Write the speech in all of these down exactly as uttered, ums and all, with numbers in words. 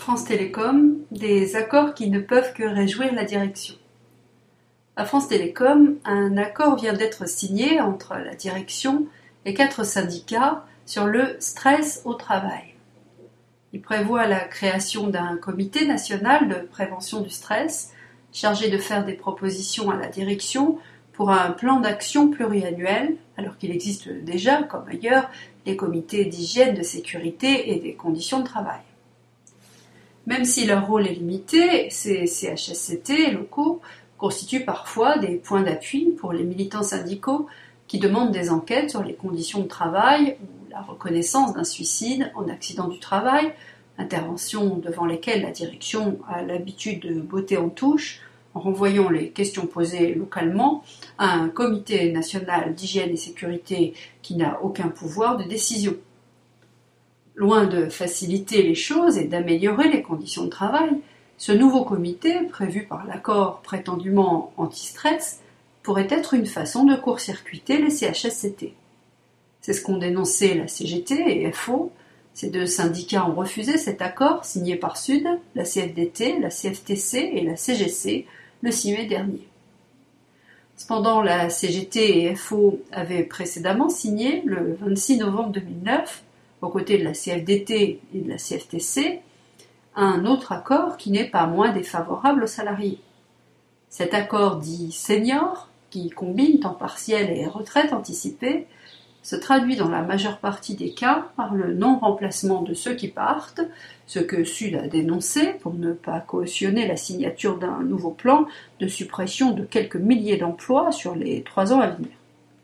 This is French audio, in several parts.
France Télécom, des accords qui ne peuvent que réjouir la direction. À France Télécom, un accord vient d'être signé entre la direction et quatre syndicats sur le stress au travail. Il prévoit la création d'un comité national de prévention du stress chargé de faire des propositions à la direction pour un plan d'action pluriannuel, alors qu'il existe déjà, comme ailleurs, des comités d'hygiène, de sécurité et des conditions de travail. Même si leur rôle est limité, ces C H S C T locaux constituent parfois des points d'appui pour les militants syndicaux qui demandent des enquêtes sur les conditions de travail ou la reconnaissance d'un suicide en accident du travail, interventions devant lesquelles la direction a l'habitude de botter en touche en renvoyant les questions posées localement à un comité national d'hygiène et sécurité qui n'a aucun pouvoir de décision. Loin de faciliter les choses et d'améliorer les conditions de travail, ce nouveau comité, prévu par l'accord prétendument anti-stress, pourrait être une façon de court-circuiter les C H S C T. C'est ce qu'ont dénoncé la C G T et F O. Ces deux syndicats ont refusé cet accord signé par Sud, la C F D T, la C F T C et la C G C le six mai dernier. Cependant, la C G T et F O avaient précédemment signé, le vingt-six novembre deux mille neuf, aux côtés de la C F D T et de la C F T C, un autre accord qui n'est pas moins défavorable aux salariés. Cet accord dit senior, qui combine temps partiel et retraite anticipée, se traduit dans la majeure partie des cas par le non-remplacement de ceux qui partent, ce que Sud a dénoncé pour ne pas cautionner la signature d'un nouveau plan de suppression de quelques milliers d'emplois sur les trois ans à venir.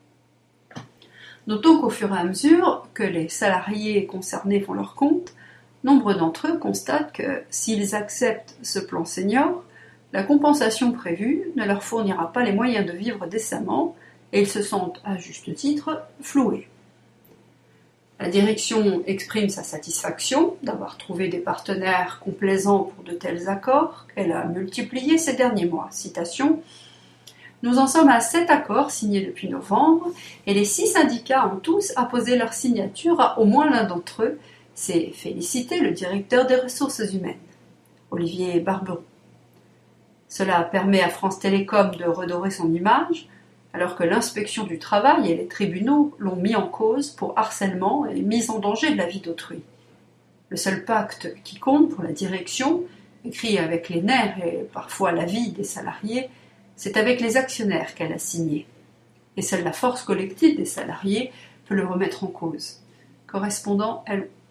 Notons qu'au fur et à mesure que les salariés concernés font leur compte, nombre d'entre eux constatent que s'ils acceptent ce plan senior, la compensation prévue ne leur fournira pas les moyens de vivre décemment et ils se sentent, à juste titre, floués. La direction exprime sa satisfaction d'avoir trouvé des partenaires complaisants pour de tels accords qu'elle a multipliés ces derniers mois. Citation : nous en sommes à sept accords signés depuis novembre et les six syndicats ont tous apposé leur signature à au moins l'un d'entre eux, c'est félicité le directeur des ressources humaines, Olivier Barberon. Cela permet à France Télécom de redorer son image, alors que l'inspection du travail et les tribunaux l'ont mis en cause pour harcèlement et mise en danger de la vie d'autrui. Le seul pacte qui compte pour la direction, écrit avec les nerfs et parfois la vie des salariés, c'est avec les actionnaires qu'elle a signé. Et seule la force collective des salariés peut le remettre en cause. Correspondant L O.